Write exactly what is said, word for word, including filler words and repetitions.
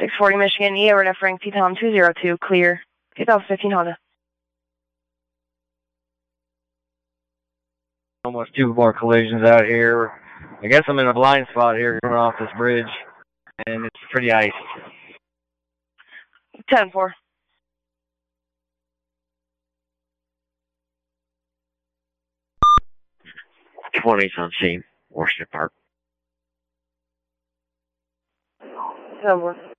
six forty Michigan, E A, Red F Frank, T-Tom two zero two, clear. two thousand fifteen Honda. Almost two more collisions out here. I guess I'm in a blind spot here coming off this bridge, and it's pretty icy. ten four. twenty's on scene, Washington Park. ten four.